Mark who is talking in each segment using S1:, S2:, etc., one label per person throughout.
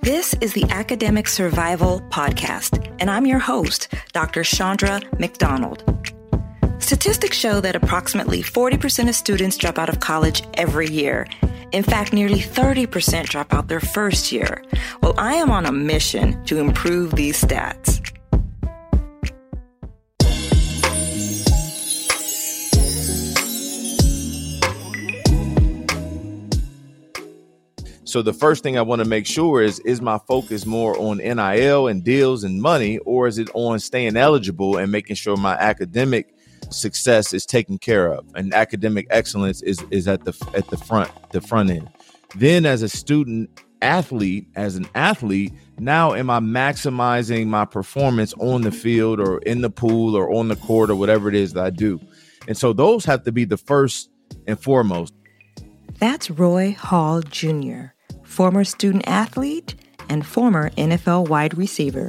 S1: This is the Academic Survival Podcast, and I'm your host, Dr. Chandra McDonald. Statistics show that approximately 40% of students drop out of college every year. In fact, nearly 30% drop out their first year. Well, I am on a mission to improve these stats.
S2: So the first thing I want to make sure is my focus more on NIL and deals and money, or is it on staying eligible and making sure my academic success is taken care of and academic excellence is at the front end? Then as a student athlete, now am I maximizing my performance on the field or in the pool or on the court or whatever it is that I do? And so those have to be the first and foremost.
S1: That's Roy Hall Jr., former student athlete and former NFL wide receiver.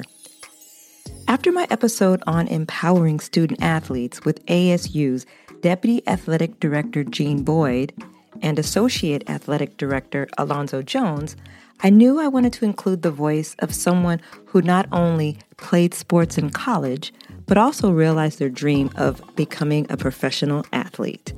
S1: After my episode on empowering student athletes with ASU's Deputy Athletic Director Jean Boyd and Associate Athletic Director Alonzo Jones, I knew I wanted to include the voice of someone who not only played sports in college, but also realized their dream of becoming a professional athlete.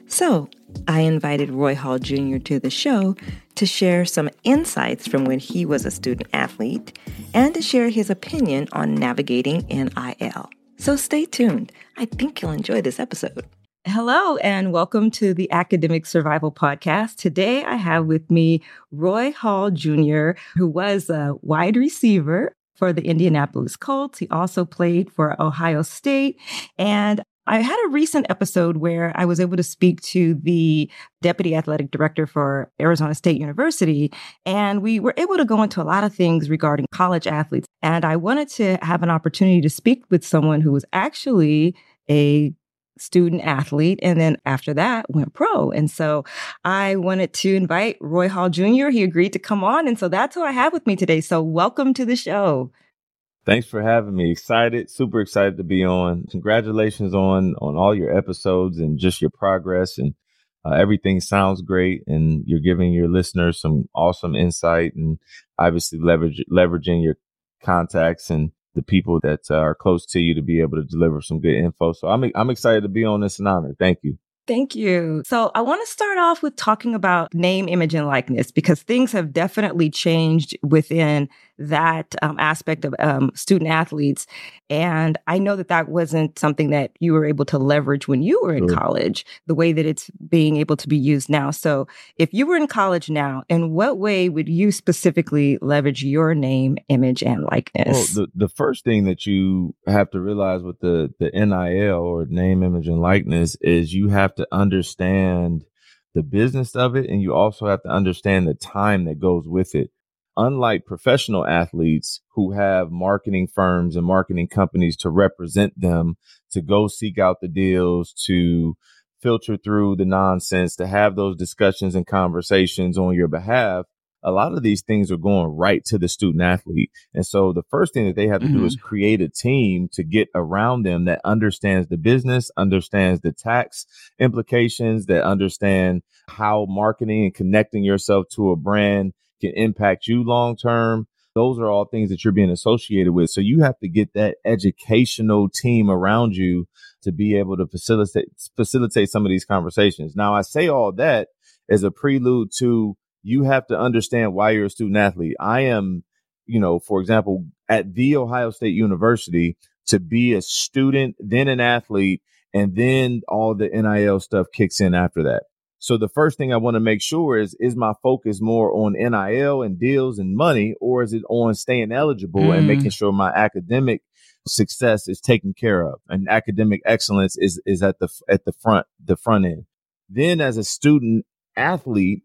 S1: So I invited Roy Hall Jr. to the show to share some insights from when he was a student athlete and to share his opinion on navigating NIL. So stay tuned. I think you'll enjoy this episode. Hello, and welcome to the Academic Survival Podcast. Today, I have with me Roy Hall Jr., who was a wide receiver for the Indianapolis Colts. He also played for Ohio State, and I had a recent episode where I was able to speak to the Deputy Athletic Director for Arizona State University, and we were able to go into a lot of things regarding college athletes. And I wanted to have an opportunity to speak with someone who was actually a student athlete, and then after that went pro. And so I wanted to invite Roy Hall Jr. He agreed to come on, and so that's who I have with me today. So welcome to the show.
S2: Thanks for having me. Super excited to be on. Congratulations on all your episodes and just your progress, and everything sounds great. And you're giving your listeners some awesome insight, and obviously leveraging your contacts and the people that are close to you to be able to deliver some good info. So I'm excited to be on this, an honor. Thank you.
S1: Thank you. So I want to start off with talking about name, image, and likeness, because things have definitely changed within that aspect of student athletes. And I know that wasn't something that you were able to leverage when you were in college, the way that it's being able to be used now. So if you were in college now, in what way would you specifically leverage your name, image, and likeness?
S2: Well, the first thing that you have to realize with the NIL, or name, image, and likeness, is you have to understand the business of it, and you also have to understand the time that goes with it. Unlike professional athletes who have marketing firms and marketing companies to represent them, to go seek out the deals, to filter through the nonsense, to have those discussions and conversations on your behalf, a lot of these things are going right to the student athlete. And so the first thing that they have to do is create a team to get around them that understands the business, understands the tax implications, that understand how marketing and connecting yourself to a brand can impact you long term. Those are all things that you're being associated with. So you have to get that educational team around you to be able to facilitate some of these conversations. Now, I say all that as a prelude to you have to understand why you're a student athlete. I am, for example, at The Ohio State University, to be a student, then an athlete, and then all the NIL stuff kicks in after that. So the first thing I want to make sure is my focus more on NIL and deals and money, or is it on staying eligible and making sure my academic success is taken care of and academic excellence is at the front end? Then as a student athlete,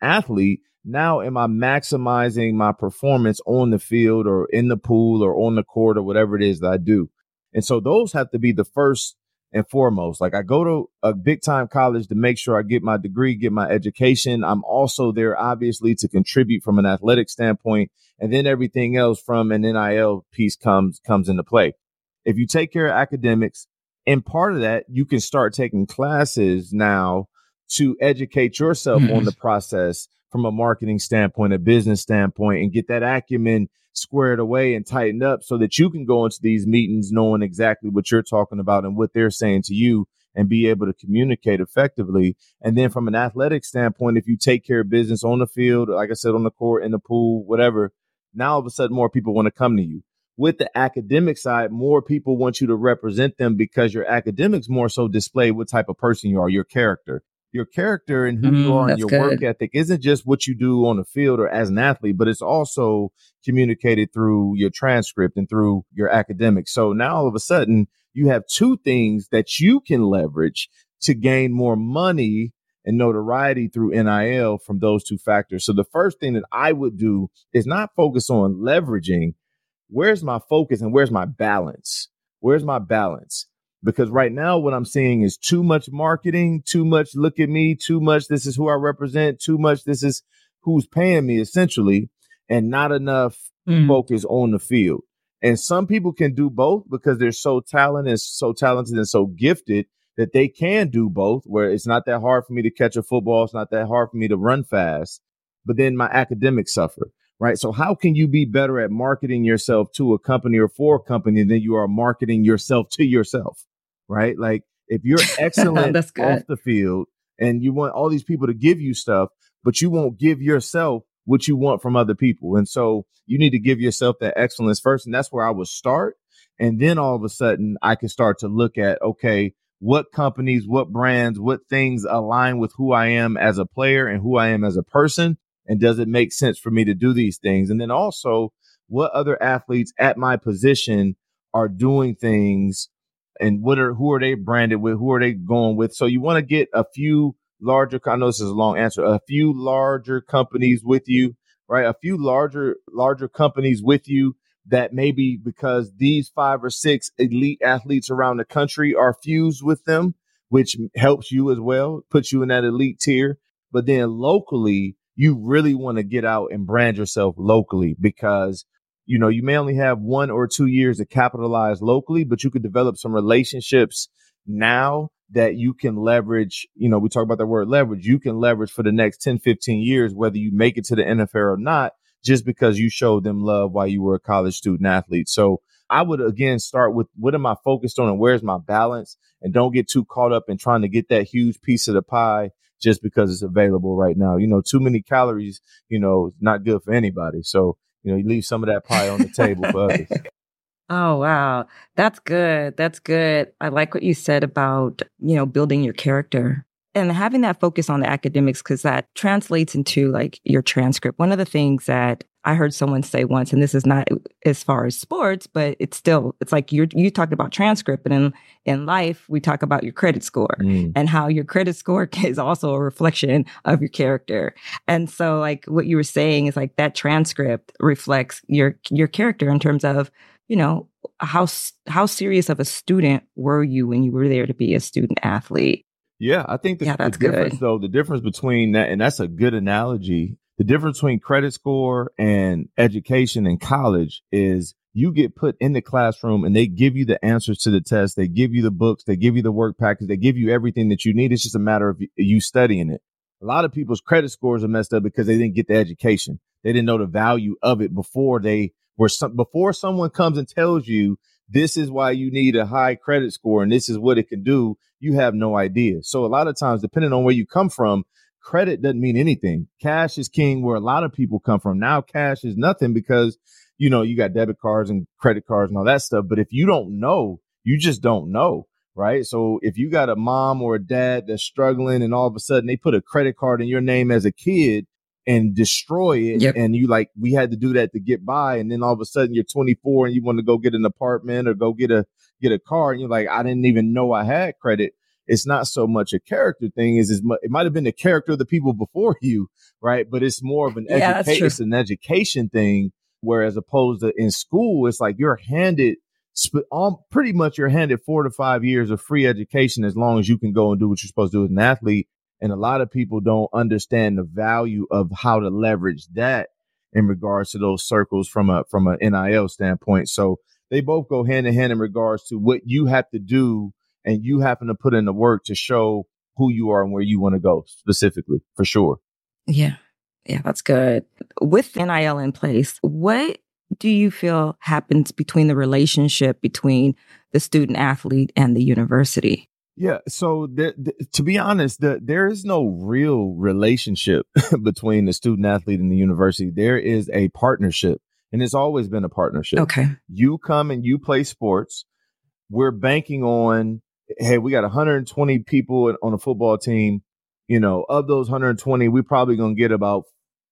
S2: now am I maximizing my performance on the field or in the pool or on the court or whatever it is that I do? And so those have to be the first and foremost. Like, I go to a big time college to make sure I get my degree, get my education. I'm also there, obviously, to contribute from an athletic standpoint. And then everything else from an NIL piece comes into play. If you take care of academics, and part of that, you can start taking classes now to educate yourself on the process from a marketing standpoint, a business standpoint, and get that acumen squared away and tightened up so that you can go into these meetings knowing exactly what you're talking about and what they're saying to you and be able to communicate effectively. And then from an athletic standpoint, if you take care of business on the field, like I said, on the court, in the pool, whatever, now all of a sudden more people want to come to you. With the academic side, more people want you to represent them because your academics more so display what type of person you are, your character. Your character and who you are and your work ethic isn't just what you do on the field or as an athlete, but it's also communicated through your transcript and through your academics. So now all of a sudden you have two things that you can leverage to gain more money and notoriety through NIL from those two factors. So the first thing that I would do is not focus on leveraging. Where's my focus and where's my balance? Where's my balance? Because right now what I'm seeing is too much marketing, too much look at me, too much this is who I represent, too much this is who's paying me essentially, and not enough focus on the field. And some people can do both because they're so talented and so gifted that they can do both, where it's not that hard for me to catch a football. It's not that hard for me to run fast, but then my academics suffer. Right. So how can you be better at marketing yourself to a company or for a company than you are marketing yourself to yourself? Right. Like if you're excellent off the field and you want all these people to give you stuff, but you won't give yourself what you want from other people. And so you need to give yourself that excellence first. And that's where I would start. And then all of a sudden I can start to look at, OK, what companies, what brands, what things align with who I am as a player and who I am as a person. And does it make sense for me to do these things? And then also what other athletes at my position are doing things and who are they branded with? Who are they going with? So you want to get a few larger, I know this is a long answer, a few larger companies with you, right? A few larger companies with you that maybe because these 5 or 6 elite athletes around the country are fused with them, which helps you as well, puts you in that elite tier. But then locally, you really want to get out and brand yourself locally because, you know, you may only have 1 or 2 years to capitalize locally, but you could develop some relationships now that you can leverage. You know, we talk about the word leverage. You can leverage for the next 10, 15 years, whether you make it to the NFL or not, just because you showed them love while you were a college student athlete. So I would, again, start with what am I focused on and where's my balance? And don't get too caught up in trying to get that huge piece of the pie just because it's available right now. You know, too many calories, you know, not good for anybody. So, you know, you leave some of that pie on the table for others.
S1: Oh, wow. That's good. That's good. I like what you said about, you know, building your character and having that focus on the academics, because that translates into like your transcript. One of the things that I heard someone say once, and this is not as far as sports, but it's like you talked about transcript, and in life, we talk about your credit score and how your credit score is also a reflection of your character. And so like what you were saying is like that transcript reflects your character in terms of, you know, how serious of a student were you when you were there to be a student athlete?
S2: Yeah, I think the difference, though, the difference between that, and that's a good analogy, the difference between credit score and education in college is you get put in the classroom and they give you the answers to the test. They give you the books. They give you the work package. They give you everything that you need. It's just a matter of you studying it. A lot of people's credit scores are messed up because they didn't get the education. They didn't know the value of it before someone comes and tells you this is why you need a high credit score and this is what it can do. You have no idea. So a lot of times, depending on where you come from, credit doesn't mean anything. Cash is king where a lot of people come from. Now cash is nothing because, you know, you got debit cards and credit cards and all that stuff. But if you don't know, you just don't know. Right. So if you got a mom or a dad that's struggling and all of a sudden they put a credit card in your name as a kid and destroy it. Yep. And you like, we had to do that to get by. And then all of a sudden you're 24 and you want to go get an apartment or go get a car. And you're like, I didn't even know I had credit. It's not so much a character thing it might have been the character of the people before you. Right. But it's more of it's an education thing. Whereas opposed to in school, it's like you're handed 4 to 5 years of free education as long as you can go and do what you're supposed to do as an athlete. And a lot of people don't understand the value of how to leverage that in regards to those circles from a NIL standpoint. So they both go hand in hand in regards to what you have to do and you happen to put in the work to show who you are and where you want to go specifically, for sure.
S1: Yeah. Yeah, that's good. With NIL in place, what do you feel happens between the relationship between the student athlete and the university?
S2: Yeah. So to be honest, there is no real relationship between the student athlete and the university. There is a partnership, and it's always been a partnership.
S1: Okay.
S2: You come and you play sports. We're banking on, hey, we got 120 people on a football team. Of those 120, we're probably going to get about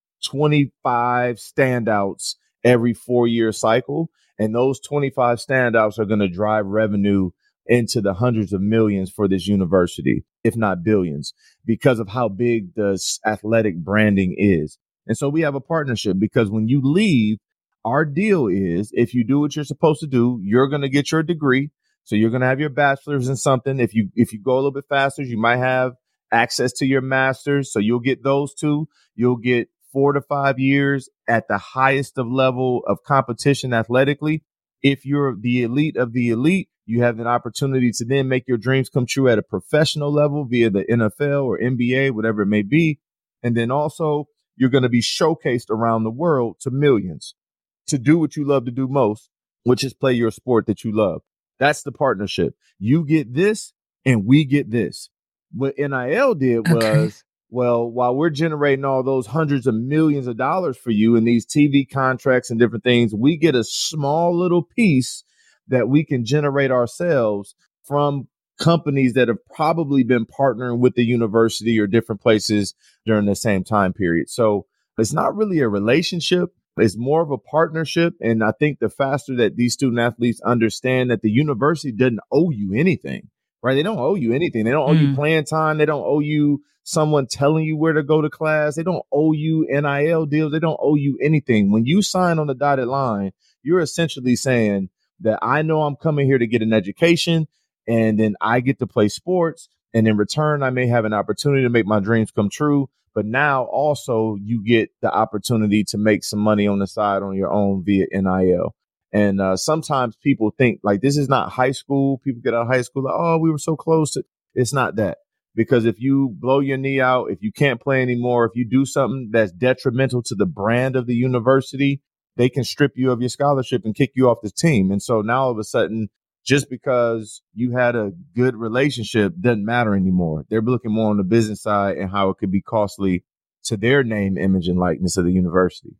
S2: 25 standouts every 4-year cycle. And those 25 standouts are going to drive revenue into the hundreds of millions for this university, if not billions, because of how big the athletic branding is. And so we have a partnership because when you leave, our deal is if you do what you're supposed to do, you're going to get your degree. So you're going to have your bachelor's in something. If you go a little bit faster, you might have access to your master's. So you'll get those two. You'll get 4 to 5 years at the highest of level of competition athletically. If you're the elite of the elite, you have an opportunity to then make your dreams come true at a professional level via the NFL or NBA, whatever it may be. And then also you're going to be showcased around the world to millions to do what you love to do most, which is play your sport that you love. That's the partnership. You get this and we get this. What NIL did was, well, while we're generating all those hundreds of millions of dollars for you in these TV contracts and different things, we get a small little piece that we can generate ourselves from companies that have probably been partnering with the university or different places during the same time period. So it's not really a relationship. It's more of a partnership. And I think the faster that these student athletes understand that the university doesn't owe you anything, right? They don't owe you anything. They don't owe you playing time. They don't owe you someone telling you where to go to class. They don't owe you NIL deals. They don't owe you anything. When you sign on the dotted line, you're essentially saying that I know I'm coming here to get an education and then I get to play sports. And in return, I may have an opportunity to make my dreams come true. But now also you get the opportunity to make some money on the side on your own via NIL. And sometimes people think like this is not high school. People get out of high school like, oh, we were so close to. It's not that. Because if you blow your knee out, if you can't play anymore, if you do something that's detrimental to the brand of the university, they can strip you of your scholarship and kick you off the team. And so now all of a sudden, just because you had a good relationship doesn't matter anymore. They're looking more on the business side and how it could be costly to their name, image, and likeness of the university.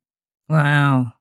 S1: Wow.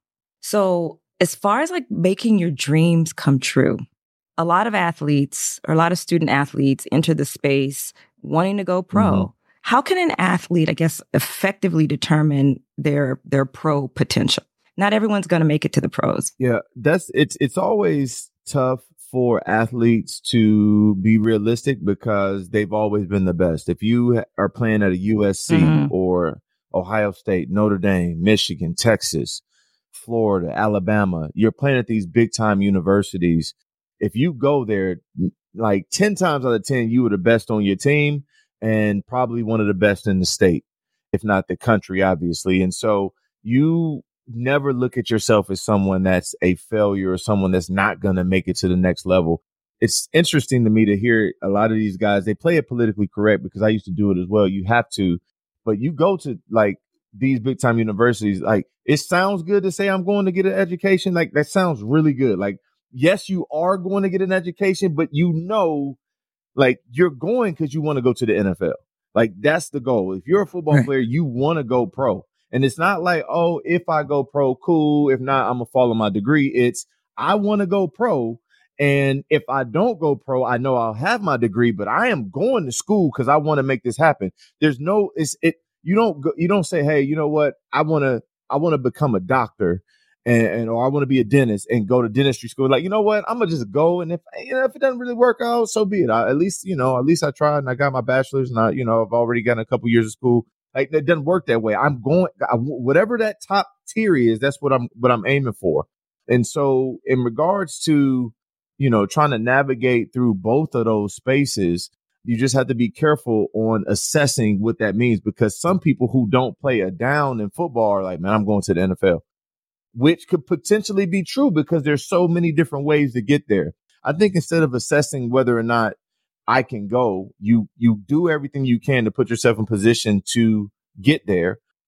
S1: So as far as like making your dreams come true, a lot of athletes or a lot of student athletes enter the space wanting to go pro. Mm-hmm. How can an athlete, I guess, effectively determine their pro potential? Not everyone's going to make it to the pros.
S2: Yeah, it's always tough for athletes to be realistic because they've always been the best. If you are playing at a USC or Ohio State, Notre Dame, Michigan, Texas, Florida, Alabama, you're playing at these big time universities. If you go there, like 10 times out of 10, you were the best on your team and probably one of the best in the state, if not the country, obviously. And so you never look at yourself as someone that's a failure or someone that's not going to make it to the next level. It's interesting to me to hear a lot of these guys, they play it politically correct because I used to do it as well. You have to, but you go to like these big time universities, like it sounds good to say I'm going to get an education. Like that sounds really good. Like, yes, you are going to get an education, but you know, like you're going because you want to go to the NFL. Like that's the goal. If you're a football player, you want to go pro. And it's not like, oh, if I go pro, cool. If not, I'm going to follow my degree. It's I want to go pro. And if I don't go pro, I know I'll have my degree, but I am going to school because I want to make this happen. There's no, you don't say, hey, you know what? I want to become a doctor or I want to be a dentist and go to dentistry school. Like, you know what? I'm going to just go. And if it doesn't really work out, so be it. At least I tried and I got my bachelor's and I've already gotten a couple years of school. Like it doesn't work that way. Whatever that top tier is, that's what I'm aiming for. And so in regards to, trying to navigate through both of those spaces, you just have to be careful on assessing what that means, because some people who don't play a down in football are like, man, I'm going to the NFL, which could potentially be true because there's so many different ways to get there. I think instead of assessing whether or not I can go, you do everything you can to put yourself in position to get there.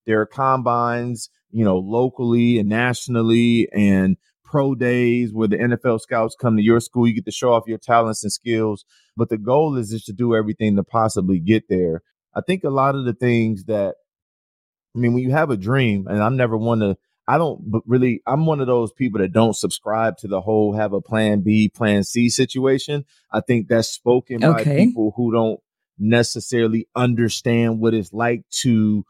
S2: There are combines, locally and nationally, and pro days where the NFL scouts come to your school. You get to show off your talents and skills. But the goal is just to do everything to possibly get there. I think a lot of the things that, when you have a dream, and I'm one of those people that don't subscribe to the whole have a plan B, plan C situation. I think that's spoken by people who don't necessarily understand what it's like to,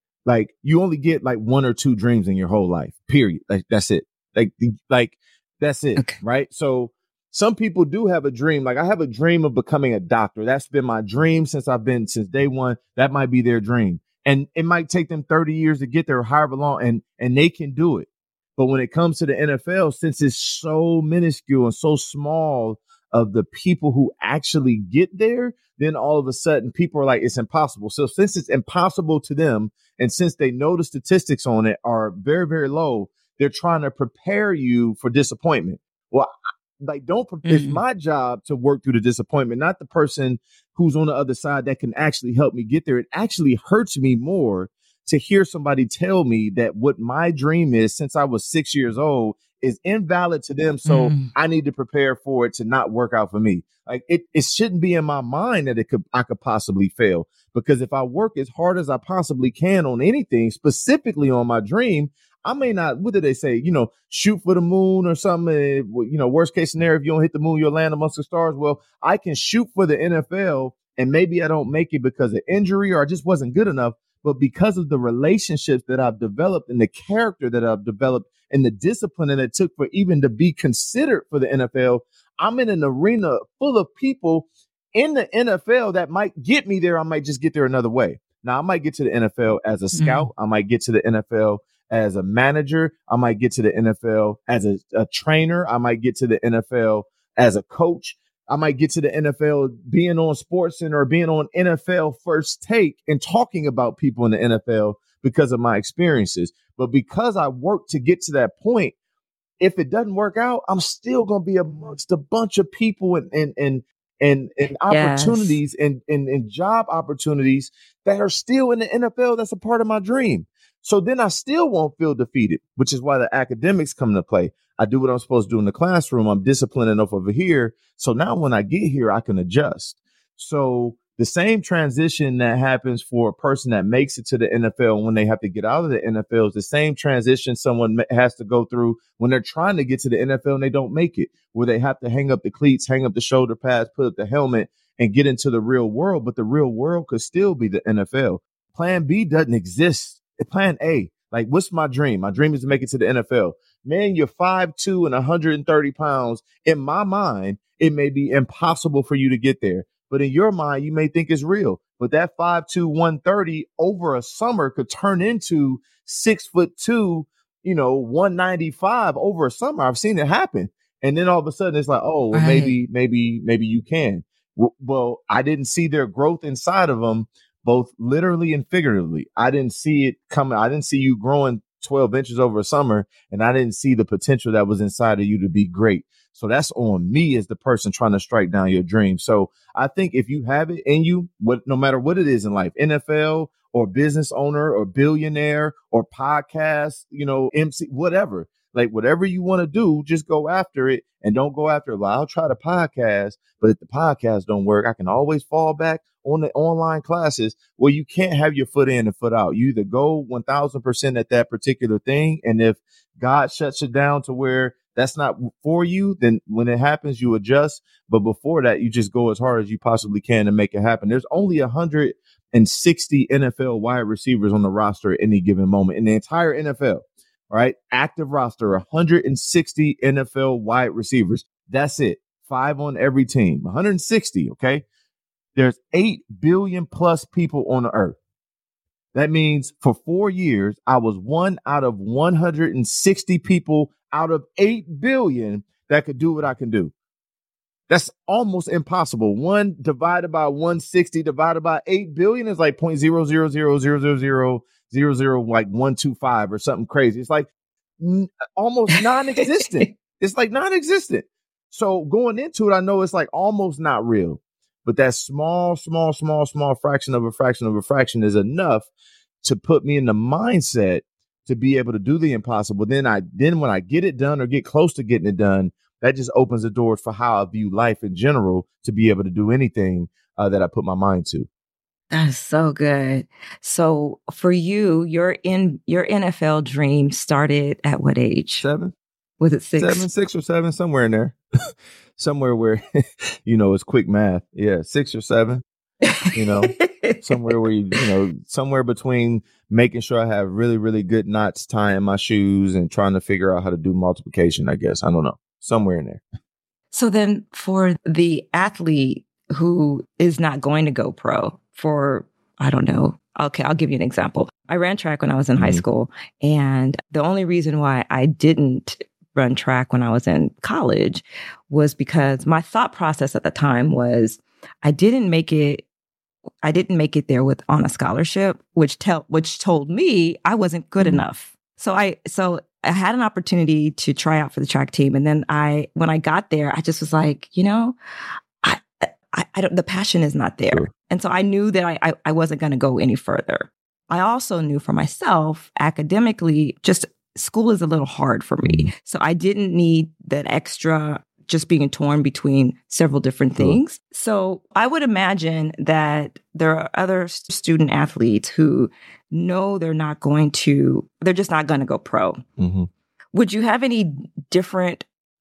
S2: you only get one or two dreams in your whole life, period. That's it. That's it. Okay. Right. So some people do have a dream. I have a dream of becoming a doctor. That's been my dream since day one. That might be their dream. And it might take them 30 years to get there, or however long, and they can do it. But when it comes to the NFL, since it's so minuscule and so small of the people who actually get there, then all of a sudden people are like, it's impossible. So since it's impossible to them, and since they know the statistics on it are very, very low, they're trying to prepare you for disappointment. Well, it's my job to work through the disappointment, not the person who's on the other side that can actually help me get there. It actually hurts me more to hear somebody tell me that what my dream is since I was 6 years old is invalid to them. So I need to prepare for it to not work out for me. It shouldn't be in my mind that I could possibly fail, because if I work as hard as I possibly can on anything, specifically on my dream, I may not, what do they say? Shoot for the moon or something. Worst case scenario, if you don't hit the moon, you'll land amongst the stars. Well, I can shoot for the NFL, and maybe I don't make it because of injury or I just wasn't good enough. But because of the relationships that I've developed and the character that I've developed and the discipline that it took for even to be considered for the NFL, I'm in an arena full of people in the NFL that might get me there. I might just get there another way. Now, I might get to the NFL as a scout. I might get to the NFL as a manager. I might get to the NFL as a trainer. I might get to the NFL as a coach. I might get to the NFL being on SportsCenter or being on NFL First Take and talking about people in the NFL because of my experiences. But because I worked to get to that point, if it doesn't work out, I'm still going to be amongst a bunch of people and opportunities and job opportunities that are still in the NFL. That's a part of my dream. So then I still won't feel defeated, which is why the academics come into play. I do what I'm supposed to do in the classroom. I'm disciplined enough over here. So now when I get here, I can adjust. So the same transition that happens for a person that makes it to the NFL when they have to get out of the NFL is the same transition someone has to go through when they're trying to get to the NFL and they don't make it, where they have to hang up the cleats, hang up the shoulder pads, put up the helmet and get into the real world. But the real world could still be the NFL. Plan B doesn't exist. Plan A, what's my dream? My dream is to make it to the NFL. Man, you're 5'2" and 130 pounds. In my mind, it may be impossible for you to get there. But in your mind, you may think it's real. But that 5'2", 130 over a summer could turn into 6'2", 195 over a summer. I've seen it happen. And then all of a sudden it's like, oh, well, maybe you can. Well, I didn't see their growth inside of them, both literally and figuratively. I didn't see it coming. I didn't see you growing 12 inches over a summer, and I didn't see the potential that was inside of you to be great. So that's on me as the person trying to strike down your dream. So I think if you have it in you, no matter what it is in life, NFL or business owner or billionaire or podcast, MC, whatever, whatever you want to do, just go after it and don't go after it. I'll try the podcast, but if the podcast don't work, I can always fall back on the online classes. Well, you can't have your foot in and foot out. You either go 1000% at that particular thing. And if God shuts it down to where that's not for you, then when it happens, you adjust. But before that, you just go as hard as you possibly can to make it happen. There's only 160 NFL wide receivers on the roster at any given moment in the entire NFL, right? Active roster, 160 NFL wide receivers. That's it. 5 on every team, 160. Okay. There's 8 billion plus people on the earth. That means for 4 years, I was one out of 160 people out of 8 billion that could do what I can do. That's almost impossible. 1 divided by 160 divided by 8 billion is like 0.000000000 like 125 or something crazy. It's like almost non-existent. It's like non-existent. So going into it, I know it's like almost not real. But that small fraction of a fraction of a fraction is enough to put me in the mindset to be able to do the impossible. Then when I get it done or get close to getting it done, that just opens the doors for how I view life in general to be able to do anything that I put my mind to.
S1: That's so good. So for you, your NFL dream started at what age?
S2: 7.
S1: Was it 6?
S2: 7, 6 or 7, somewhere in there. Somewhere where, it's quick math. Yeah, 6 or 7, somewhere where, somewhere between making sure I have really, really good knots tying my shoes and trying to figure out how to do multiplication, I guess. I don't know. Somewhere in there.
S1: So then for the athlete who is not going to go pro I don't know. Okay, I'll give you an example. I ran track when I was in high school. And the only reason why I didn't run track when I was in college was because my thought process at the time was I didn't make it there on a scholarship, which told me I wasn't good enough. So I had an opportunity to try out for the track team. And then when I got there, I just was like, I don't, the passion is not there.
S2: Sure.
S1: And so I knew that I wasn't going to go any further. I also knew for myself, academically, just school is a little hard for me. So I didn't need that extra just being torn between several different things. So I would imagine that there are other student athletes who know they're just not going to go pro. Mm-hmm. Would you have any different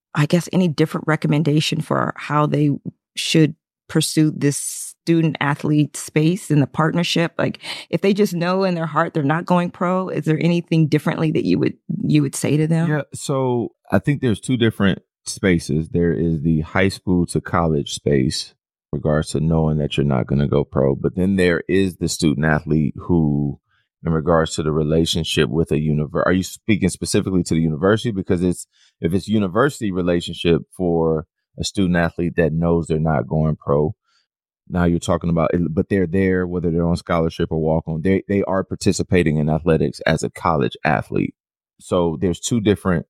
S1: recommendation for how they should pursue this student athlete space in the partnership? Like if they just know in their heart they're not going pro, is there anything differently that you would say to them?
S2: Yeah. So I think there's 2 different spaces. There is the high school to college space in regards to knowing that you're not going to go pro. But then there is the student athlete who, in regards to the relationship with a university, are you speaking specifically to the university? Because if it's university relationship for a student athlete that knows they're not going pro, now you're talking about, but they're there, whether they're on scholarship or walk on, they are participating in athletics as a college athlete. So there's two different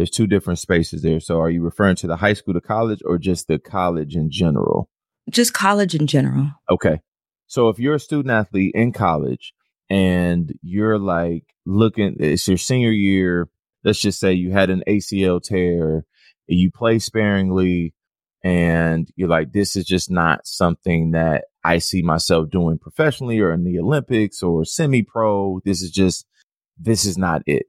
S2: spaces there. So are you referring to the high school to college or just the college in general?
S1: Just college in general.
S2: Okay. So if you're a student athlete in college and you're like it's your senior year, let's just say you had an ACL tear, you play sparingly, and you're like, this is just not something that I see myself doing professionally or in the Olympics or semi-pro. This is not it.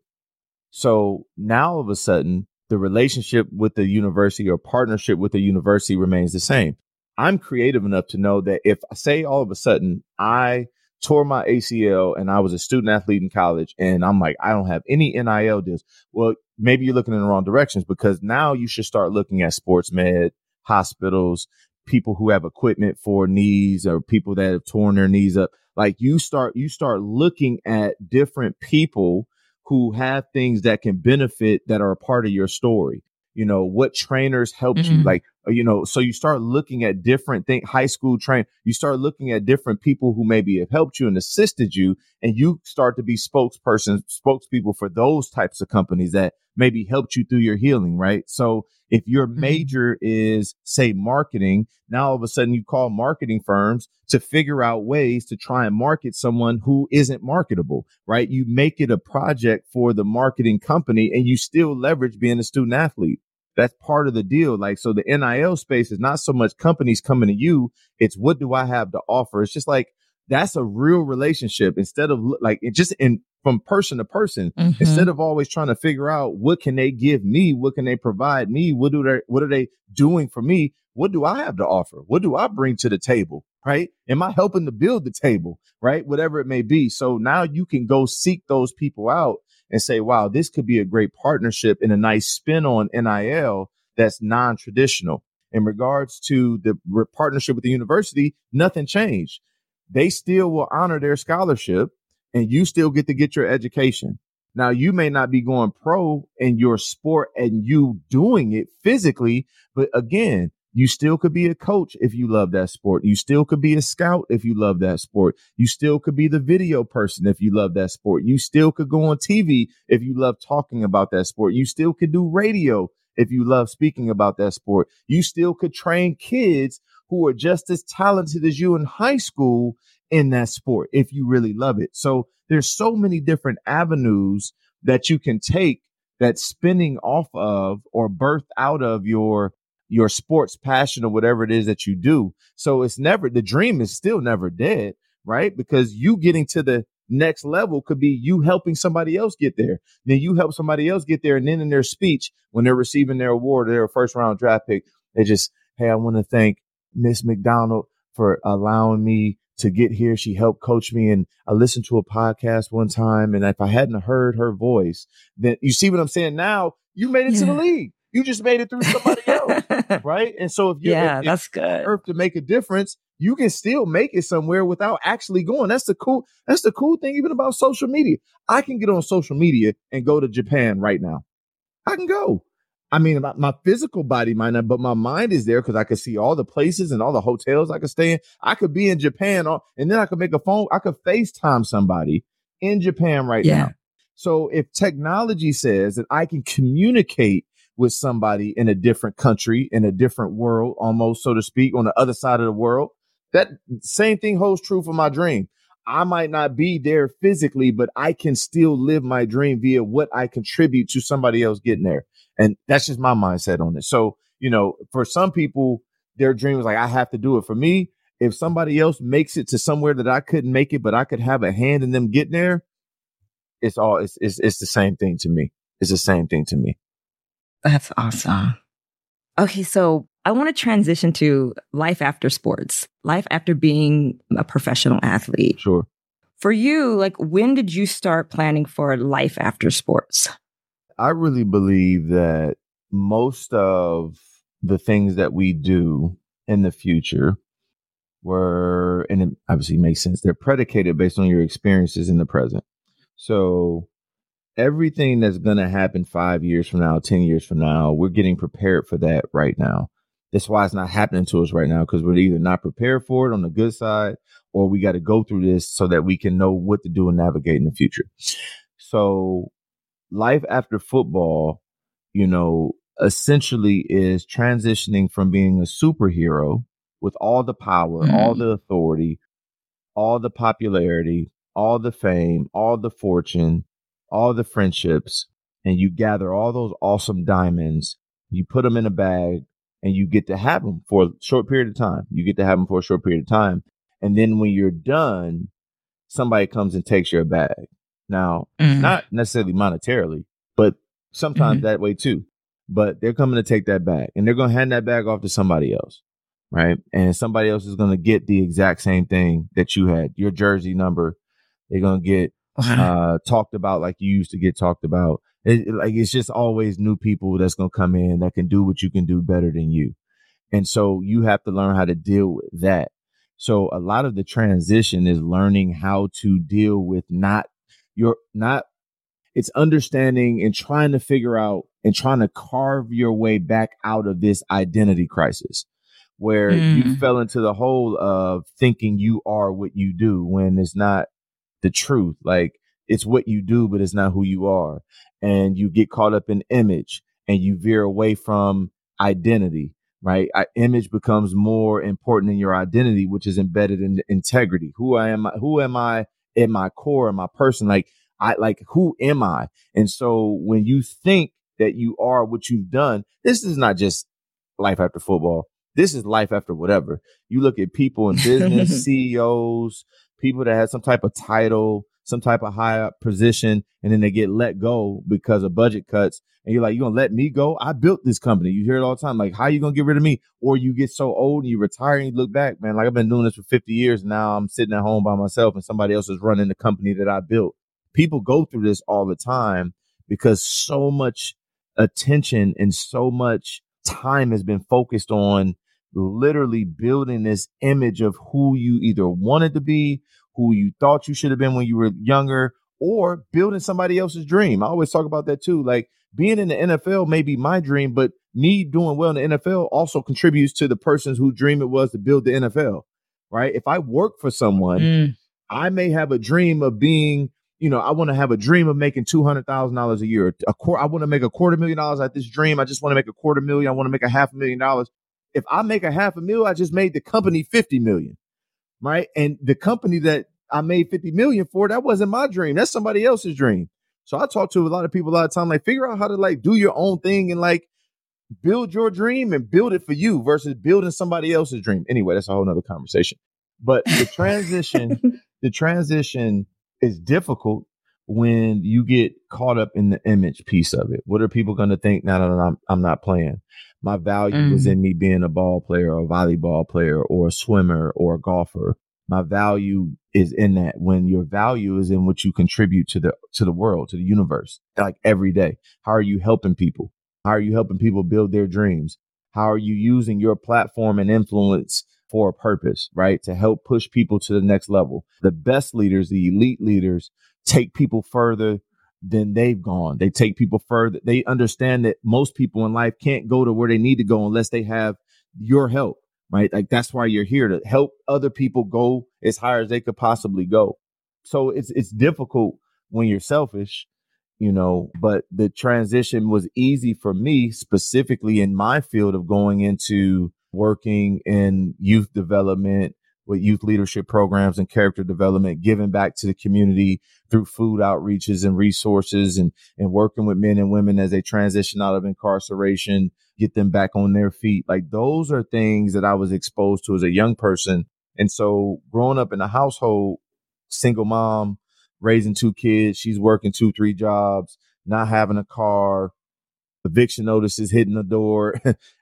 S2: So now all of a sudden, the relationship with the university or partnership with the university remains the same. I'm creative enough to know that if I say all of a sudden I tore my ACL and I was a student athlete in college and I'm like, I don't have any NIL deals. Well, maybe you're looking in the wrong directions, because now you should start looking at sports med, hospitals, people who have equipment for knees or people that have torn their knees up. Like you start looking at different people who have things that can benefit, that are a part of your story. You know, what trainers helped you, like, so you start looking at different things, high school you start looking at different people who maybe have helped you and assisted you, and you start to be spokespeople for those types of companies that maybe helped you through your healing, right? So if your major is, say, marketing, now all of a sudden you call marketing firms to figure out ways to try and market someone who isn't marketable, right? You make it a project for the marketing company and you still leverage being a student athlete. That's part of the deal. Like, so the NIL space is not so much companies coming to you. It's what do I have to offer? It's just like, that's a real relationship, instead of like it just from person to person, instead of always trying to figure out what can they give me? What can they provide me? What are they doing for me? What do I have to offer? What do I bring to the table? Right? Am I helping to build the table? Right? Whatever it may be. So now you can go seek those people out and say, wow, this could be a great partnership and a nice spin on NIL that's non-traditional. In regards to the partnership with the university, nothing changed. They still will honor their scholarship and you still get to get your education. Now, you may not be going pro in your sport and you doing it physically, but again, you still could be a coach if you love that sport. You still could be a scout if you love that sport. You still could be the video person if you love that sport. You still could go on TV if you love talking about that sport. You still could do radio if you love speaking about that sport. You still could train kids who are just as talented as you in high school in that sport if you really love it. So there's so many different avenues that you can take that's spinning off of or birthed out of your sports passion or whatever it is that you do. So it's never, the dream is still never dead, right? Because you getting to the next level could be you helping somebody else get there. Then you help somebody else get there. And then in their speech, when they're receiving their award, their first round draft pick, they just, hey, I want to thank Miss McDonald for allowing me to get here. She helped coach me. And I listened to a podcast one time. And if I hadn't heard her voice, then you see what I'm saying? Now you made it to the league. You just made it through somebody else. Right. And so if you're
S1: that's good.
S2: Earth to make a difference, you can still make it somewhere without actually going. That's the cool thing even about social media. I can get on social media and go to Japan right now. I can go. I mean, my physical body might not, but my mind is there because I could see all the places and all the hotels I could stay in. I could be in Japan and then I could make a phone. I could FaceTime somebody in Japan right now. So if technology says that I can communicate with somebody in a different country, in a different world, almost, so to speak, on the other side of the world, that same thing holds true for my dream. I might not be there physically, but I can still live my dream via what I contribute to somebody else getting there. And that's just my mindset on it. So, for some people, their dream is like, I have to do it. For me, if somebody else makes it to somewhere that I couldn't make it, but I could have a hand in them getting there, it's the same thing to me. It's the same thing to me.
S1: That's awesome. Okay, so I want to transition to life after sports, life after being a professional athlete.
S2: Sure.
S1: For you, when did you start planning for life after sports?
S2: I really believe that most of the things that we do in the future and it obviously makes sense, they're predicated based on your experiences in the present. So everything that's going to happen 5 years from now, 10 years from now, we're getting prepared for that right now. That's why it's not happening to us right now, because we're either not prepared for it on the good side, or we got to go through this so that we can know what to do and navigate in the future. So life after football, essentially is transitioning from being a superhero with all the power, all the authority, all the popularity, all the fame, all the fortune, all the friendships, and you gather all those awesome diamonds, you put them in a bag, and you get to have them for a short period of time. And then when you're done, somebody comes and takes your bag. Now, not necessarily monetarily, but sometimes that way too. But they're coming to take that bag, and they're going to hand that bag off to somebody else, right? And somebody else is going to get the exact same thing that you had, your jersey number. They're going to get talked about like you used to get talked about. It's just always new people that's going to come in that can do what you can do better than you. And so you have to learn how to deal with that. So a lot of the transition is learning how to deal with it's understanding and trying to figure out and trying to carve your way back out of this identity crisis where you fell into the hole of thinking you are what you do when it's not the truth. Like, it's what you do, but it's not who you are. And you get caught up in image and you veer away from identity, right? Image becomes more important than your identity, which is embedded in integrity. Who am I at my core, in my person? Who am I? And so when you think that you are what you've done, this is not just life after football. This is life after whatever. You look at people in business, CEOs, people that have some type of title, some type of high up position, and then they get let go because of budget cuts. And you're like, you going to let me go? I built this company. You hear it all the time. Like, how you going to get rid of me? Or you get so old and you retire and you look back, man, like I've been doing this for 50 years. And now I'm sitting at home by myself and somebody else is running the company that I built. People go through this all the time because so much attention and so much time has been focused on literally building this image of who you either wanted to be, who you thought you should have been when you were younger, or building somebody else's dream. I always talk about that too. Like, being in the NFL may be my dream, but me doing well in the NFL also contributes to the person's whose dream it was to build the NFL, right? If I work for someone, I may have a dream of being, I want to have a dream of making $200,000 a year. I want to make $250,000 at this dream. I just want to make $250,000. I want to make $500,000. If I make $500,000, I just made the company $50 million. right? And the company that I made 50 million for, that wasn't my dream. That's somebody else's dream. So I talk to a lot of people a lot of time, like figure out how to like do your own thing and like build your dream and build it for you versus building somebody else's dream. Anyway, that's a whole nother conversation. But the transition is difficult when you get caught up in the image piece of it. What are people going to think now that I'm not playing? My value is in me being a ball player or a volleyball player or a swimmer or a golfer. My value is in that. When your value is in what you contribute to the world, to the universe, like every day. How are you helping people? How are you helping people build their dreams? How are you using your platform and influence for a purpose, right? To help push people to the next level. The best leaders, the elite leaders, take people further than they've gone. They take people further. They understand that most people in life can't go to where they need to go unless they have your help, right? Like that's why you're here, to help other people go as high as they could possibly go. So it's difficult when you're selfish, but the transition was easy for me, specifically in my field of going into working in youth development with youth leadership programs and character development, giving back to the community through food outreaches and resources and working with men and women as they transition out of incarceration, get them back on their feet. Like those are things that I was exposed to as a young person. And so growing up in a household, single mom, raising 2 kids, she's working 2-3 jobs, not having a car, eviction notices hitting the door,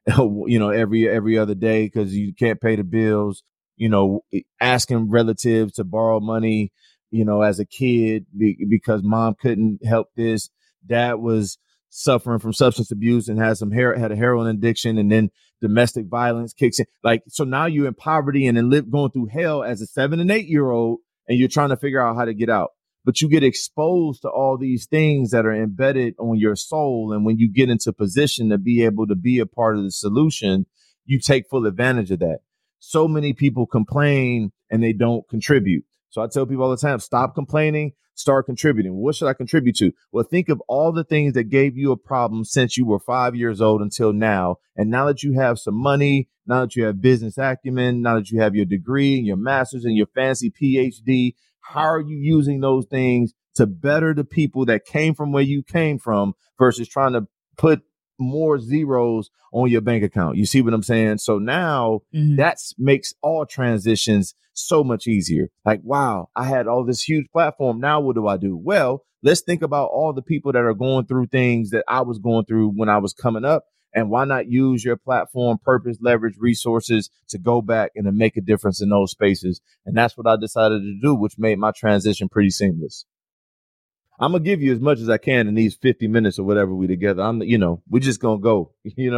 S2: every other day because you can't pay the bills, asking relatives to borrow money, as a kid because mom couldn't help this. Dad was suffering from substance abuse and had a heroin addiction, and then domestic violence kicks in. Like, so now you're in poverty and then going through hell as a 7 and 8 year old, and you're trying to figure out how to get out. But you get exposed to all these things that are embedded on your soul. And when you get into position to be able to be a part of the solution, you take full advantage of that. So many people complain and they don't contribute. So I tell people all the time, stop complaining, start contributing. What should I contribute to? Well, think of all the things that gave you a problem since you were 5 years old until now. And now that you have some money, now that you have business acumen, now that you have your degree and your master's and your fancy PhD, how are you using those things to better the people that came from where you came from versus trying to put more zeros on your bank account? You see what I'm saying? So now that makes all transitions so much easier. Like, wow, I had all this huge platform. Now what do I do? Well, let's think about all the people that are going through things that I was going through when I was coming up. And why not use your platform, purpose, leverage, resources to go back and to make a difference in those spaces? And that's what I decided to do, which made my transition pretty seamless. I'm going to give you as much as I can in these 50 minutes or whatever we together. We're just going to go,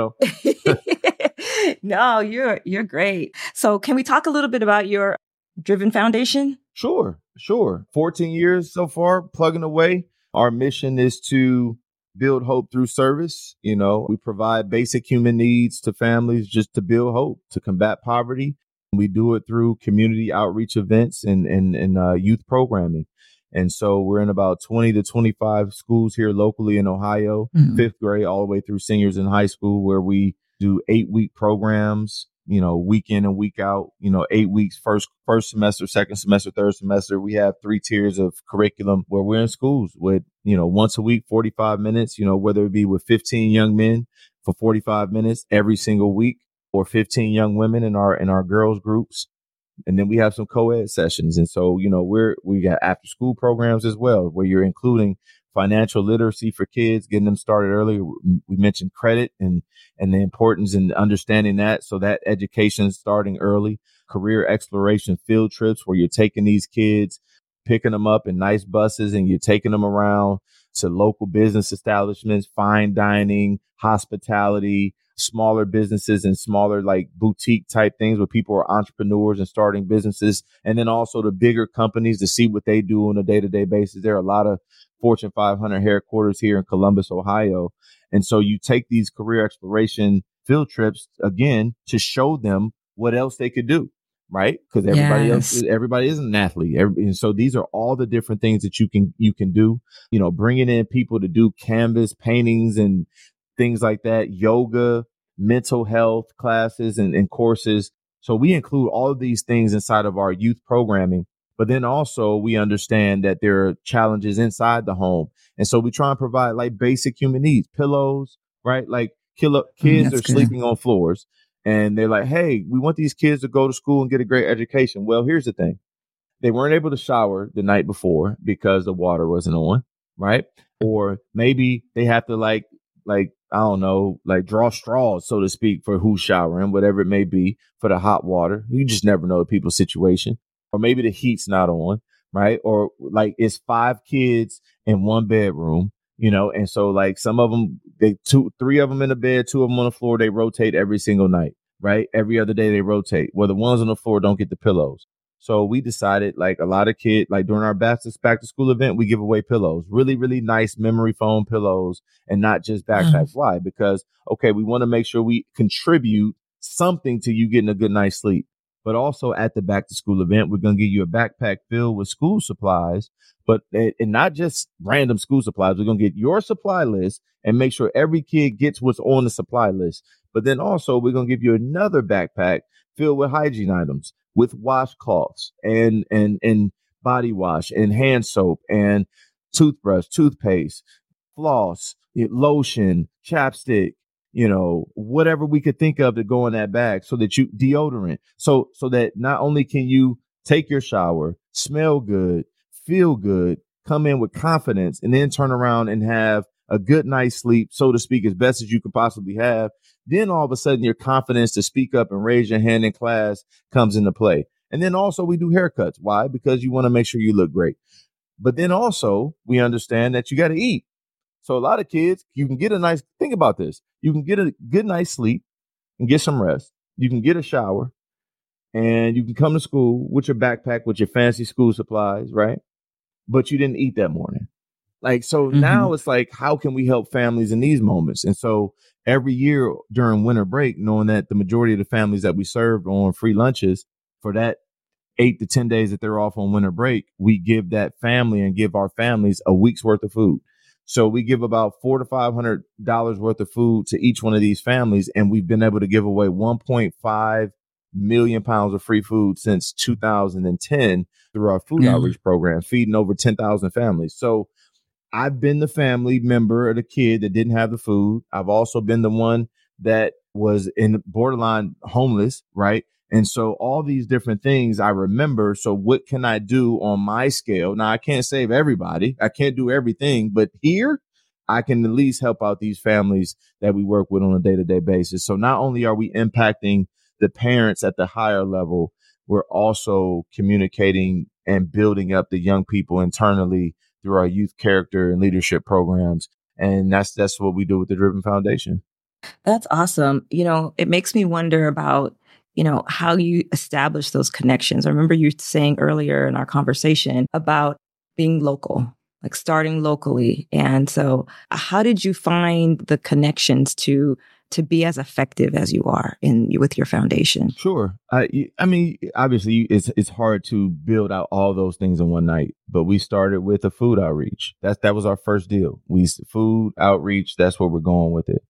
S1: No, you're great. So can we talk a little bit about your Driven Foundation?
S2: Sure. 14 years so far, plugging away. Our mission is to build hope through service. We provide basic human needs to families just to build hope, to combat poverty. We do it through community outreach events and youth programming. And so we're in about 20 to 25 schools here locally in Ohio, 5th grade all the way through seniors in high school, where we do 8-week programs, week in and week out, 8 weeks, first semester, second semester, third semester. We have 3 tiers of curriculum where we're in schools with, once a week, 45 minutes, whether it be with 15 young men for 45 minutes every single week, or 15 young women in our girls groups. And then we have some co-ed sessions. And so, we got after school programs as well, where you're including financial literacy for kids, getting them started early. We mentioned credit and the importance in understanding that. So that education is starting early. Career exploration field trips, where you're taking these kids, picking them up in nice buses, and you're taking them around to local business establishments, fine dining, hospitality, smaller businesses and smaller like boutique type things where people are entrepreneurs and starting businesses. And then also the bigger companies to see what they do on a day-to-day basis. There are a lot of Fortune 500 headquarters here in Columbus, Ohio. And so you take these career exploration field trips again to show them what else they could do, right? Because everybody isn't an athlete. And so these are all the different things that you can do, bringing in people to do canvas paintings and things like that, yoga, mental health classes and courses, So we include all of these things inside of our youth programming. But then also we understand that there are challenges inside the home. And so we try and provide like basic human needs, pillows, right? Like kids
S1: That's
S2: are
S1: good.
S2: sleeping on floors and they're like, hey, we want these kids to go to school and get a great education. Well, here's the thing. They weren't able to shower the night before because the water wasn't on, right? Or maybe they have to like, I don't know, like draw straws, so to speak, for who's showering, whatever it may be for the hot water. You just never know people's situation. Or maybe the heat's not on, right? Or like it's 5 kids in one bedroom, and so like some of them, 3 of them in the bed, 2 of them on the floor, they rotate every single night, right? Every other day they rotate. Well, the ones on the floor don't get the pillows. So we decided, like a lot of kids, like during our back to school event, we give away pillows, really, really nice memory foam pillows and not just backpacks. Why? Because, okay, we want to make sure we contribute something to you getting a good night's sleep. But also at the back to school event, we're going to give you a backpack filled with school supplies, and not just random school supplies. We're going to get your supply list and make sure every kid gets what's on the supply list. But then also we're going to give you another backpack filled with hygiene items, with washcloths and body wash and hand soap and toothbrush, toothpaste, floss, lotion, chapstick, whatever we could think of to go in that bag, so that deodorant. So that not only can you take your shower, smell good, feel good, come in with confidence, and then turn around and have a good night's sleep, so to speak, as best as you could possibly have. Then all of a sudden your confidence to speak up and raise your hand in class comes into play. And then also we do haircuts. Why? Because you want to make sure you look great. But then also we understand that you got to eat. So a lot of kids, you can get think about this. You can get a good night's sleep and get some rest. You can get a shower and you can come to school with your backpack, with your fancy school supplies, right? But you didn't eat that morning. Like, so now it's like, how can we help families in these moments? And so every year during winter break, knowing that the majority of the families that we served on free lunches for that 8 to 10 days that they're off on winter break, we give that family and give our families a week's worth of food. So we give about $400 to $500 worth of food to each one of these families. And we've been able to give away 1.5 million pounds of free food since 2010 through our food outreach program, feeding over 10,000 families. So I've been the family member of the kid that didn't have the food. I've also been the one that was in borderline homeless, right? And so all these different things I remember. So what can I do on my scale? Now, I can't save everybody. I can't do everything, but here I can at least help out these families that we work with on a day-to-day basis. So not only are we impacting the parents at the higher level, we're also communicating and building up the young people internally through our youth character and leadership programs. And that's what we do with the Driven Foundation.
S1: That's awesome. It makes me wonder about, how you establish those connections. I remember you saying earlier in our conversation about being local, like starting locally. And so how did you find the connections to be as effective as you are with your foundation?
S2: Sure. I mean, obviously it's hard to build out all those things in one night, but we started with a food outreach. That was our first deal. Food outreach. That's where we're going with it.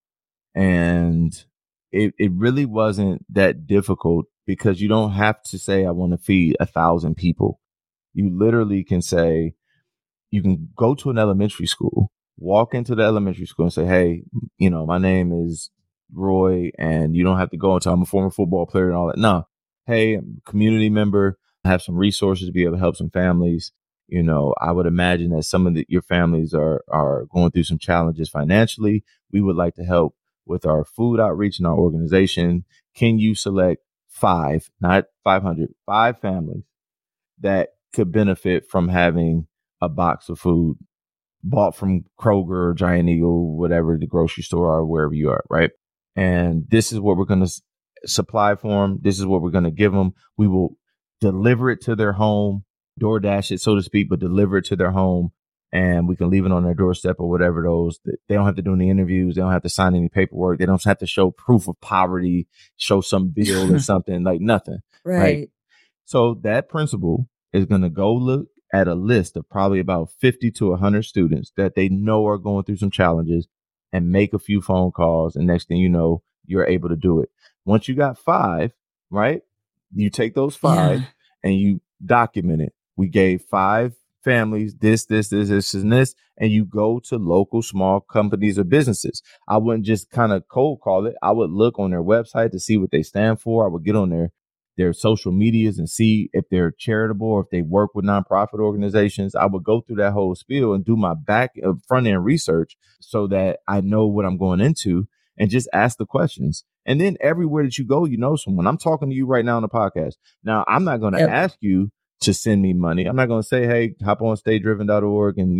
S2: And it really wasn't that difficult, because you don't have to say, I want to feed 1,000 people. You literally can say, you can go to an elementary school, walk into the elementary school and say, hey, my name is Roy, and you don't have to go into, I'm a former football player and all that. No. Hey, I'm a community member. I have some resources to be able to help some families. I would imagine that some of your families are going through some challenges financially. We would like to help with our food outreach in our organization. Can you select 5, not 500, 5 families that could benefit from having a box of food bought from Kroger or Giant Eagle, whatever the grocery store or wherever you are, right? And this is what we're going to supply for them. This is what we're going to give them. We will deliver it to their home, DoorDash it, so to speak, but deliver it to their home. And we can leave it on their doorstep or whatever those. They don't have to do any interviews. They don't have to sign any paperwork. They don't have to show proof of poverty, show some bill or something, like nothing. Right. So that principal is going to go look at a list of probably about 50 to 100 students that they know are going through some challenges, and make a few phone calls. And next thing you know, you're able to do it. Once you got 5, right? You take those 5 and you document it. We gave 5 families this, and this, and you go to local small companies or businesses. I wouldn't just kind of cold call it. I would look on their website to see what they stand for. I would get on their social medias and see if they're charitable or if they work with nonprofit organizations. I would go through that whole spiel and do my front end research so that I know what I'm going into and just ask the questions. And then everywhere that you go, you know someone. I'm talking to you right now on the podcast. Now, I'm not going to ask you to send me money. I'm not going to say, hey, hop on staydriven.org and,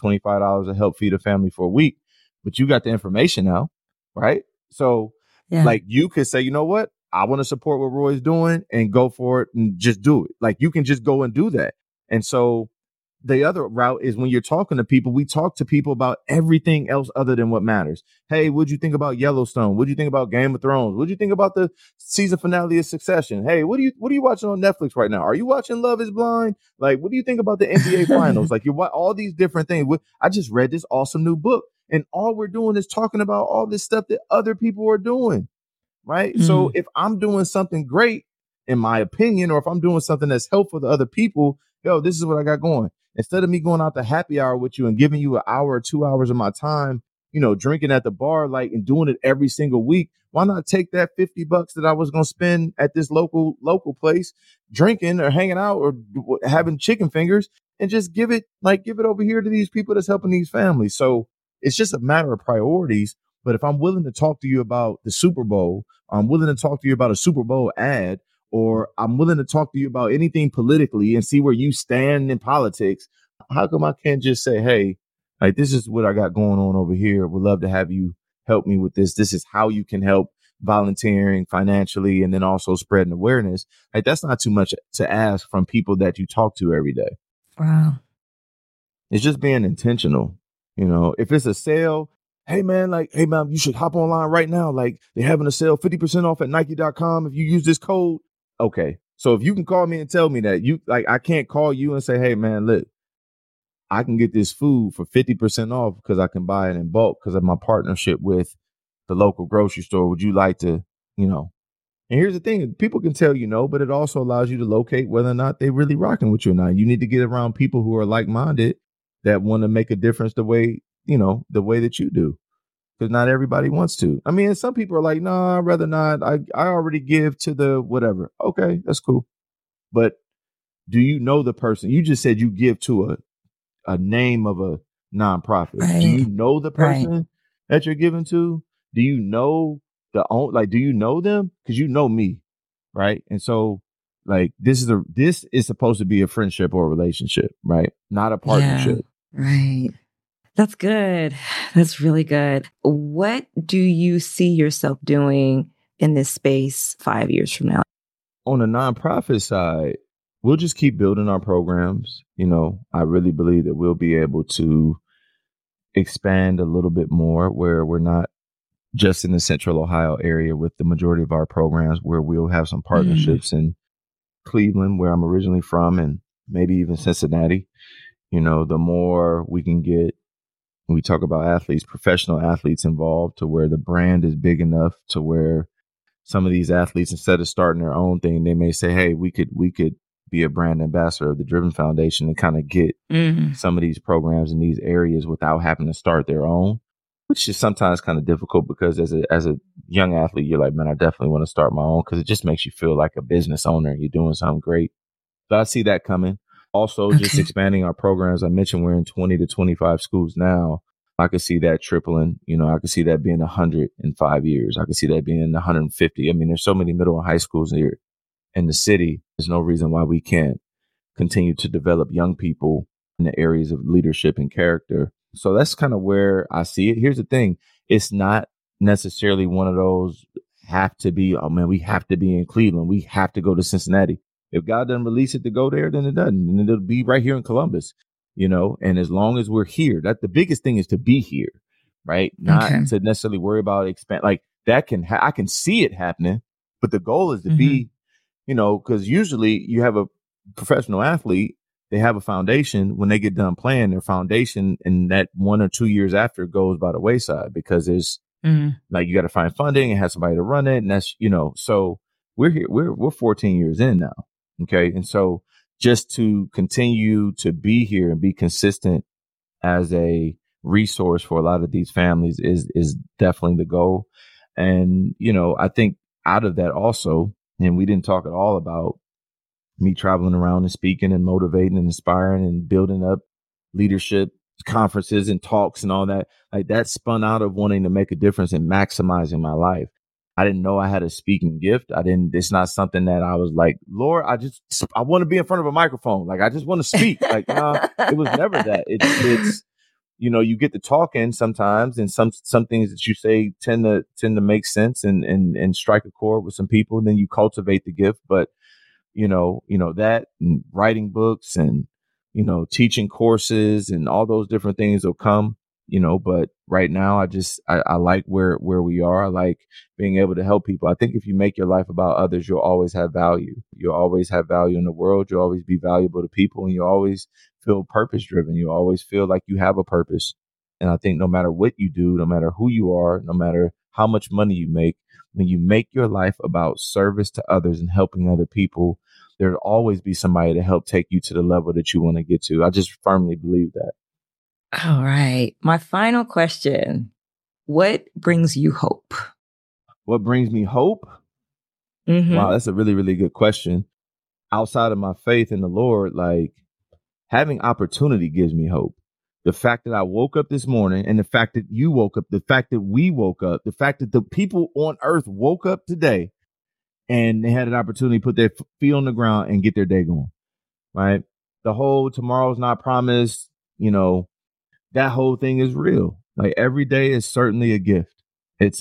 S2: $25 to help feed a family for a week. But you got the information now, right? So like you could say, you know what? I want to support what Roy's doing and go for it and just do it. Like you can just go and do that. And so the other route is when you're talking to people, we talk to people about everything else other than what matters. Hey, what'd you think about Yellowstone? What'd you think about Game of Thrones? What'd you think about the season finale of Succession? Hey, what are you watching on Netflix right now? Are you watching Love is Blind? Like, what do you think about the NBA finals? Like you watch all these different things. I just read this awesome new book and all we're doing is talking about all this stuff that other people are doing. Right. So if I'm doing something great, in my opinion, or if I'm doing something that's helpful to other people, this is what I got going. Instead of me going out to happy hour with you and giving you an hour or 2 hours of my time, drinking at the bar, and doing it every single week, why not take that $50 that I was going to spend at this local place drinking or hanging out or having chicken fingers and just give it over here to these people that's helping these families. So it's just a matter of priorities. But if I'm willing to talk to you about the Super Bowl, I'm willing to talk to you about a Super Bowl ad, or I'm willing to talk to you about anything politically and see where you stand in politics, how come I can't just say, hey, this is what I got going on over here. Would love to have you help me with this. This is how you can help volunteering financially and then also spreading awareness. That's not too much to ask from people that you talk to every day.
S1: Wow.
S2: It's just being intentional. If it's a sale, hey man, you should hop online right now. They're having a sale 50% off at Nike.com if you use this code. Okay. So if you can call me and tell me that I can't call you and say, hey man, look, I can get this food for 50% off because I can buy it in bulk because of my partnership with the local grocery store. Would you like to, And here's the thing, people can tell but it also allows you to locate whether or not they really rocking with you or not. You need to get around people who are like-minded that want to make a difference the way that you do. Because not everybody wants to. I mean, some people are like, no, I'd rather not. I already give to the whatever. Okay, that's cool. But do you know the person? You just said you give to a name of a nonprofit. Right. Do you know the person that you're giving to? Do you know do you know them? Because you know me, right? And so this is supposed to be a friendship or a relationship, right? Not a partnership.
S1: Yeah, right. That's good. That's really good. What do you see yourself doing in this space 5 years from now?
S2: On the nonprofit side, we'll just keep building our programs. I really believe that we'll be able to expand a little bit more where we're not just in the Central Ohio area with the majority of our programs, where we'll have some partnerships in Cleveland, where I'm originally from, and maybe even Cincinnati. The more we can get, we talk about athletes, professional athletes involved, to where the brand is big enough to where some of these athletes, instead of starting their own thing, they may say, hey, we could be a brand ambassador of the Driven Foundation and kind of get some of these programs in these areas without having to start their own, which is sometimes kind of difficult because as a young athlete, you're like, man, I definitely want to start my own because it just makes you feel like a business owner and you're doing something great. So I see that coming. Also, just expanding our programs. I mentioned we're in 20 to 25 schools now. I could see that tripling. I could see that being 100 in 5 years. I could see that being 150. I mean, there's so many middle and high schools here in the city. There's no reason why we can't continue to develop young people in the areas of leadership and character. So that's kind of where I see it. Here's the thing. It's not necessarily one of those have to be, oh man, we have to be in Cleveland. We have to go to Cincinnati. If God doesn't release it to go there, then it doesn't. And it'll be right here in Columbus, and as long as we're here, that the biggest thing is to be here, right? Not to necessarily worry about expand. That I can see it happening, but the goal is to be, because usually you have a professional athlete, they have a foundation. When they get done playing, their foundation in that 1 or 2 years after goes by the wayside because there's you got to find funding and have somebody to run it. And that's, so we're here. We're 14 years in now. Okay. And so just to continue to be here and be consistent as a resource for a lot of these families is definitely the goal. And, I think out of that also, and we didn't talk at all about me traveling around and speaking and motivating and inspiring and building up leadership conferences and talks and all that, like that spun out of wanting to make a difference and maximizing my life. I didn't know I had a speaking gift. It's not something that I was like, Lord, I want to be in front of a microphone. Like, I just want to speak. Like, no, it was never that. It's, you get to talking sometimes, and some things that you say tend to make sense and strike a chord with some people. And then you cultivate the gift. But, that and writing books and, teaching courses and all those different things will come, but right now I like where we are. I like being able to help people. I think if you make your life about others, you'll always have value. You'll always have value in the world. You'll always be valuable to people, and you always feel purpose driven. You always feel like you have a purpose. And I think no matter what you do, no matter who you are, no matter how much money you make, when you make your life about service to others and helping other people, there'll always be somebody to help take you to the level that you want to get to. I just firmly believe that.
S1: All right. My final question. What brings you hope?
S2: What brings me hope? Mm-hmm. Wow, that's a really, really good question. Outside of my faith in the Lord, like having opportunity gives me hope. The fact that I woke up this morning, and the fact that you woke up, the fact that we woke up, the fact that the people on earth woke up today and they had an opportunity to put their feet on the ground and get their day going, right? The whole tomorrow's not promised, that whole thing is real. Like every day is certainly a gift. It's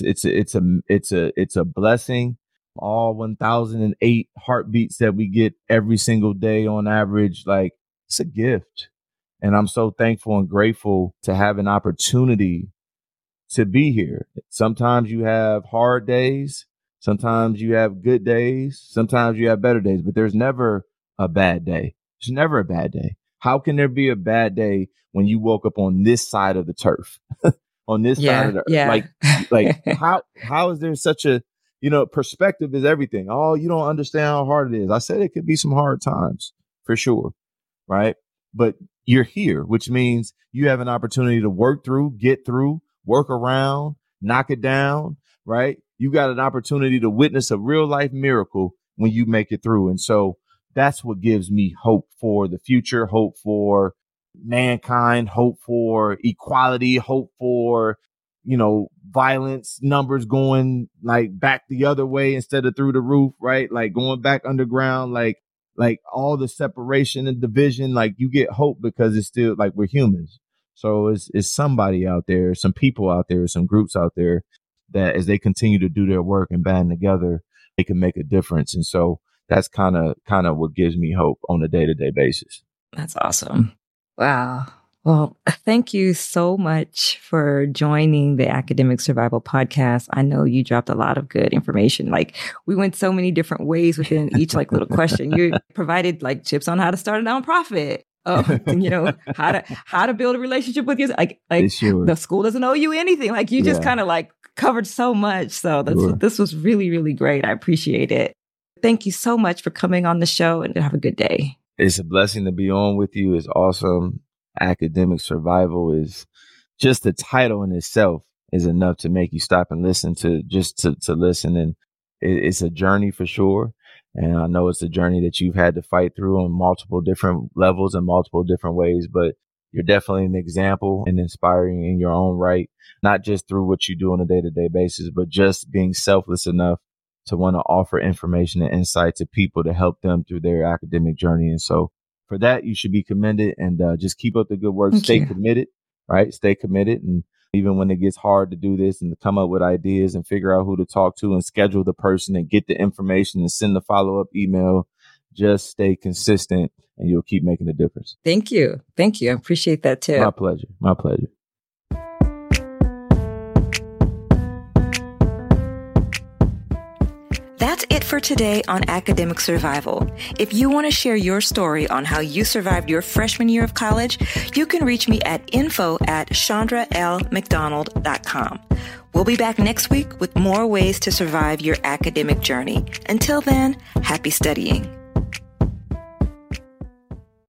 S2: a blessing. All 1,008 heartbeats that we get every single day on average, like it's a gift. And I'm so thankful and grateful to have an opportunity to be here. Sometimes you have hard days. Sometimes you have good days. Sometimes you have better days, but there's never a bad day. There's never a bad day. How can there be a bad day when you woke up on this side of the turf, on this side of the earth?
S1: Yeah.
S2: Like how is there such a, perspective is everything. Oh, you don't understand how hard it is. I said it could be some hard times for sure. Right. But you're here, which means you have an opportunity to work through, get through, work around, knock it down. Right. You got an opportunity to witness a real life miracle when you make it through. And so that's what gives me hope for the future, hope for mankind, hope for equality, hope for, violence numbers going like back the other way instead of through the roof, right? Like going back underground, like all the separation and division, like you get hope because it's still like we're humans. So it's somebody out there, some people out there, some groups out there that as they continue to do their work and band together, they can make a difference. And so that's kind of what gives me hope on a day-to-day basis.
S1: That's awesome. Wow. Well, thank you so much for joining the Academic Survival Podcast. I know you dropped a lot of good information. Like we went so many different ways within each like little question. You provided like tips on how to start a nonprofit. How to build a relationship with you. Like sure. The school doesn't owe you anything. Like you just kind of like covered so much. So this was really, really great. I appreciate it. Thank you so much for coming on the show, and have a good day.
S2: It's a blessing to be on with you. It's awesome. Academic Survival is just the title in itself is enough to make you stop and listen to listen. And it's a journey for sure. And I know it's a journey that you've had to fight through on multiple different levels and multiple different ways, but you're definitely an example and inspiring in your own right, not just through what you do on a day-to-day basis, but just being selfless enough to want to offer information and insight to people to help them through their academic journey. And so for that, you should be commended, and just keep up the good work. Stay committed, right? Stay committed. And even when it gets hard to do this and to come up with ideas and figure out who to talk to and schedule the person and get the information and send the follow-up email, just stay consistent and you'll keep making a difference.
S1: Thank you. Thank you. I appreciate that too.
S2: My pleasure. My pleasure.
S1: That's it for today on academic survival. If you want to share your story on how you survived your freshman year of college, you can reach me at info@chandralmcdonald.com. We'll be back next week with more ways to survive your academic journey. Until then, happy studying.